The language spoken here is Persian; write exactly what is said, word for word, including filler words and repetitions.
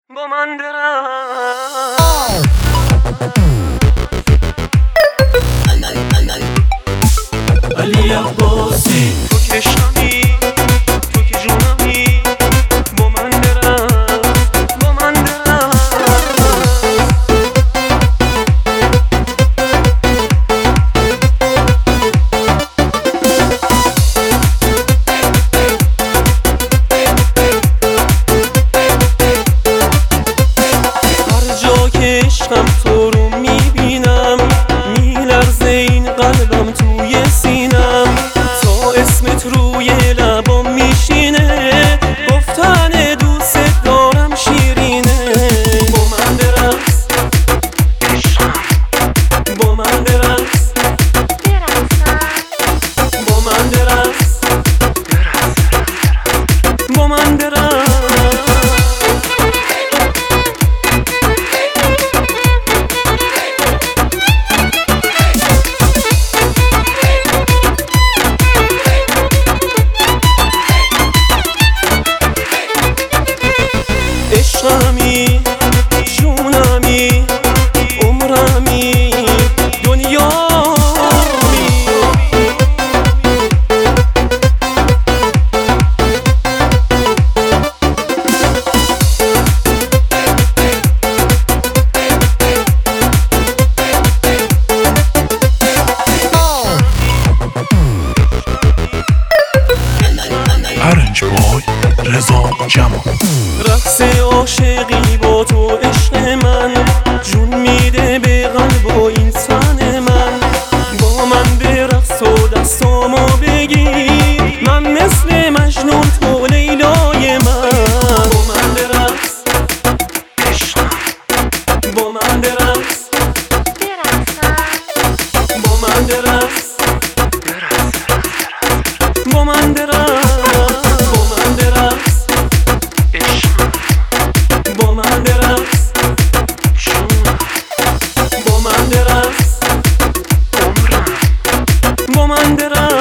با من درم علی عباسی تو که شمی تو که جونمی با من درم با من درم هر جا که عشقم تو رو میبینم میلرزه این قلبم توی سینم تا اسمت روی لبام میشینه گفتن دوست دارم شیرینه با من برقص با من برقص با من برقص با من برقص عشقمی جونمی عمرمی دنیامی ارنج بای رضا جمال رقص عاشقی با تو عشق من جون میده به قلب و این تن من با من برقص و دستامو بگیر من مثل مجنون تو لیلای من با من برقص با من برقص با من برقص با من برقص با من برقص با من برقص با من برقص